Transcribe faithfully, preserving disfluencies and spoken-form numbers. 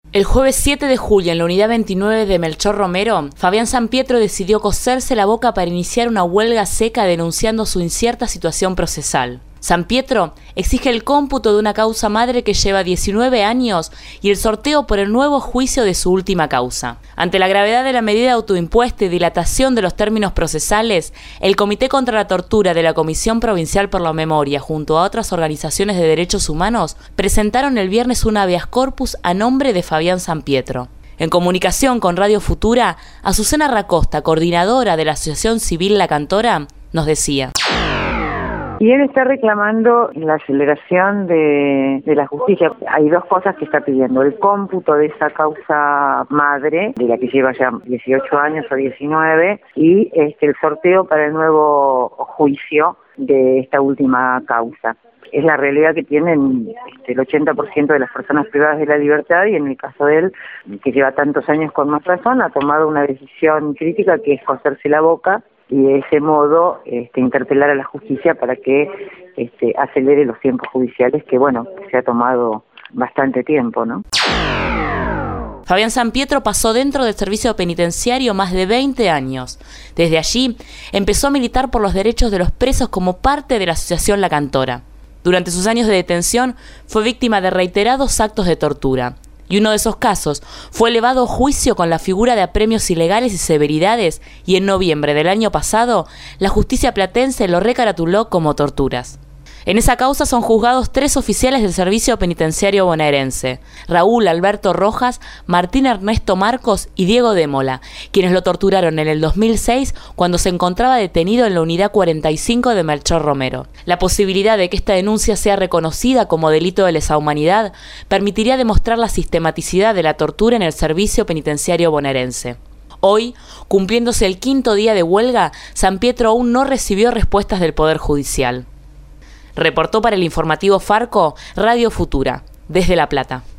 El jueves siete de julio, en la unidad veintinueve de Melchor Romero, Fabián Sampietro decidió coserse la boca para iniciar una huelga seca denunciando su incierta situación procesal. Sampietro exige el cómputo de una causa madre que lleva diecinueve años y el sorteo por el nuevo juicio de su última causa. Ante la gravedad de la medida autoimpuesta y dilatación de los términos procesales, el Comité contra la Tortura de la Comisión Provincial por la Memoria, junto a otras organizaciones de derechos humanos, presentaron el viernes un habeas corpus a nombre de Fabián Sampietro. En comunicación con Radio Futura, Azucena Racosta, coordinadora de la Asociación Civil La Cantora, nos decía: Y él está reclamando la aceleración de, de la justicia. Hay dos cosas que está pidiendo: el cómputo de esa causa madre, de la que lleva ya dieciocho años o diecinueve, y este, el sorteo para el nuevo juicio de esta última causa. Es la realidad que tienen este, el ochenta por ciento de las personas privadas de la libertad, y en el caso de él, que lleva tantos años con más razón, ha tomado una decisión crítica que es coserse la boca y de ese modo este, interpelar a la justicia para que este, acelere los tiempos judiciales, que bueno, se ha tomado bastante tiempo, ¿no? Fabián Sampietro pasó dentro del servicio penitenciario más de veinte años. Desde allí empezó a militar por los derechos de los presos como parte de la Asociación La Cantora. Durante sus años de detención fue víctima de reiterados actos de tortura. Y uno de esos casos fue elevado a juicio con la figura de apremios ilegales y severidades, y en noviembre del año pasado, la justicia platense lo recaratuló como torturas. En esa causa son juzgados tres oficiales del servicio penitenciario bonaerense: Raúl Alberto Rojas, Martín Ernesto Marcos y Diego Démola, quienes lo torturaron en el dos mil seis cuando se encontraba detenido en la unidad cuarenta y cinco de Melchor Romero. La posibilidad de que esta denuncia sea reconocida como delito de lesa humanidad permitiría demostrar la sistematicidad de la tortura en el servicio penitenciario bonaerense. Hoy, cumpliéndose el quinto día de huelga, Sampietro aún no recibió respuestas del Poder Judicial. Reportó para el informativo Farco, Radio Futura, desde La Plata.